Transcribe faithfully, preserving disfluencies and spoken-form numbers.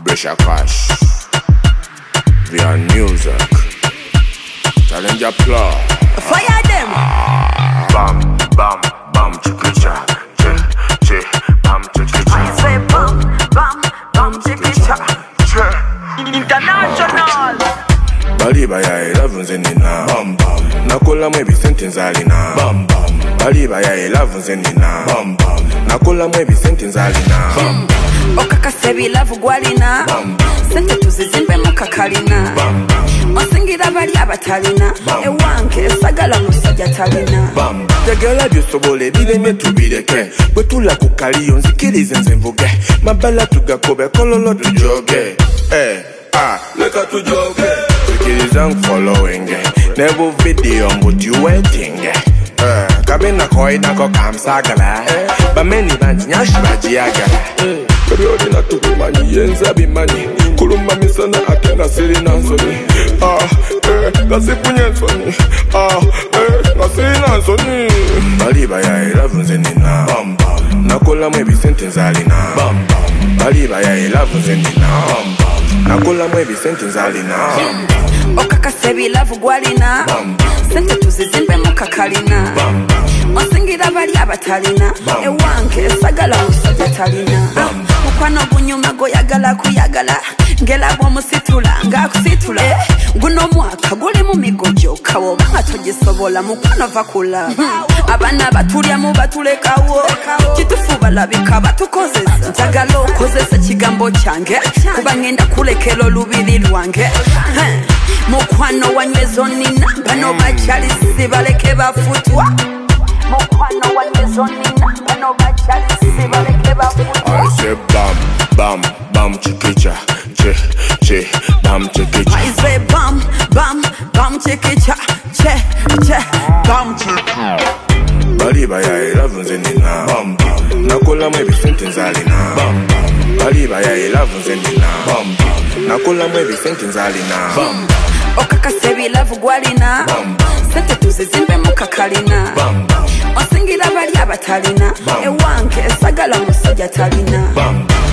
Brescia Cash via music. Challenge applause. Fire them. Bam, bam, bam, chikicha, che, che, bam, chikicha. I say bam, bam, bam, chikicha, che. International. Bali baya eleven zenina. Bam, bam. Nakola mwebi sentence alina. Bam, bam. Bali baya eleven zenina. Bam, bam. Nakola mwebi sentence alina. Bam, bam. Okakasebi love gwalina. Bam, bam. Sente tuzizimbe mukakalina. Bam, bam. Osingira bali abatalina. Ewanke sagala musajja talina. Bam, tegela byosobole bireme tubireke. Bwetula ku kaliyo nzikirize nze mvuge. Mabala tugakobe kololo tujoge. Eh, ah, leka tujoge. Sikiriza following. Never video but you waiting. Eh, kabina koi nako kamsagala. Bameni banji nyashi bajiagala. Baby odina tukumani yenza bimani. Kuluma misana akena siri nansoni. Ah, eh, kasi punyensoni. Ah, eh, kasi nansoni. Bali baya eleven zenina. Bam bam. Nakola mwebi sentence alina. Bam bam. Bali baya eleven zenina. Bam bam. Nakola mwebi sentence alina. Bam bam. Okakasebi love gwalina. Bam bam. Sente tuzizimbe mukakalina. Bam bam. Osingira bali abatalina. Ewanke sagala musajja talina. Mukwano gunyuma go yagala kuyagala. Ngela bwo musitula ngakusitula. Guno mwaka guli mu migojo kawo batogisobola mukwano vakula. Abana batulya mu batulekawo. Kitufu balabika batukozesa. Njagala okozesa kigambo kyange kuba ngenda kulekero lubiri lwange. Mukwano wanywezo nina bano bachali sibaleke bafutwa. Mukwano wanywezo nina bano bachali sibaleke bafutwa. I say bam bam bam chikicha che che bam chikicha. I say bam bam bam chikicha che che bam chikicha. Bali baya eleven zenina. Bam bam. Nakola mwebi sentence alina. Bam bam. Bali baya eleven zenina. Bam bam. Nakola mwebi sentence alina. Bam bam. Okakasebi love gwalina. Bam bam. Sente tuzizimbe mukakalina. Bam bam. Osingira bali abatalina. Ewanke sagala musajja talina. Bam bam.